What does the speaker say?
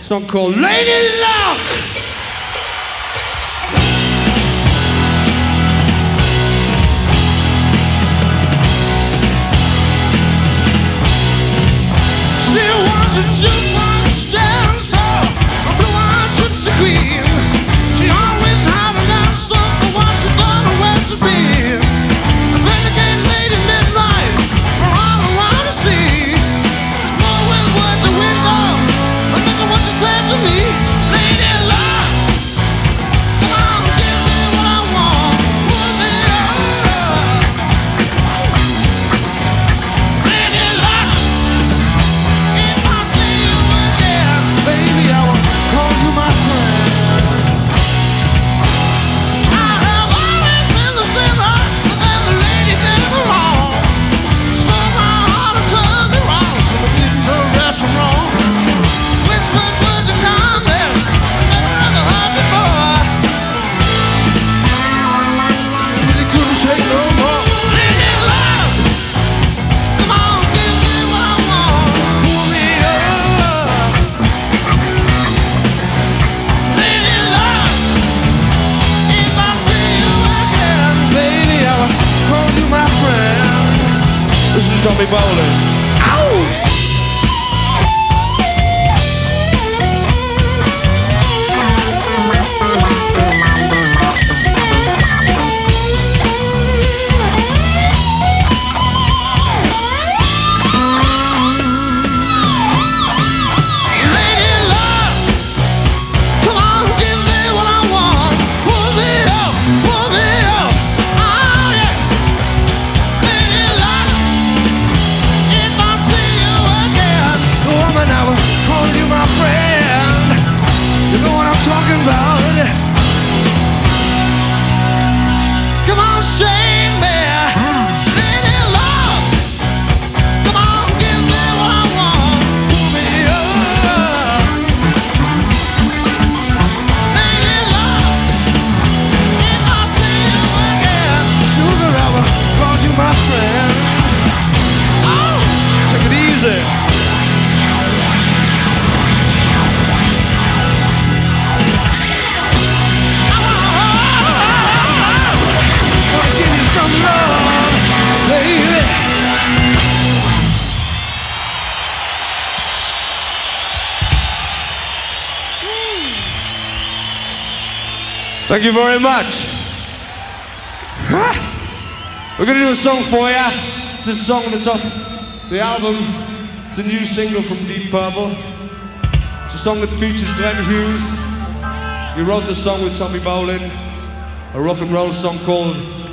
song called Lady Luck. She was a jukebox dancer, a blue-eyed gypsy queen. She always had an answer for what she thought or where she'd been. A renegade lady midnight, for all around to see. She's more with words of wisdom, but look at what she said to me. Lady Luck, come on, give me what I want. Pull me up. Lady Luck, if I see you again, baby, I will call you my friend. I have always been the sinner, but then the lady did it wrong. Stole my heart and turned me round till I didn't know right from wrong. Whispered words of kindness, never ever heard before. Really couldn't take no more. Lady Luck, come on, give me what I want. Pull me up. Lady Luck, if I see you again, baby, I will call you my friend. Listen to Tommy Bolin. Ow! Lady Luck, come on, give me what I want. Pull me up, pull me up. Oh yeah. Lady Luck, if I see you again, woman, I will call you my friend. You know what I'm talking about. Come on, shake me. Lady Luck, come on, give me what I want. Pull me up. Lady Luck, if I see you again, sugar, I will call you my friend. Oh, take it easy. Wanna give you some love, baby. Thank you very much. We're gonna do a song for you. It's a song that's off the album. It's a new single from Deep Purple. It's a song that features Glenn Hughes. He wrote the song with Tommy Bolin, a rock and roll song called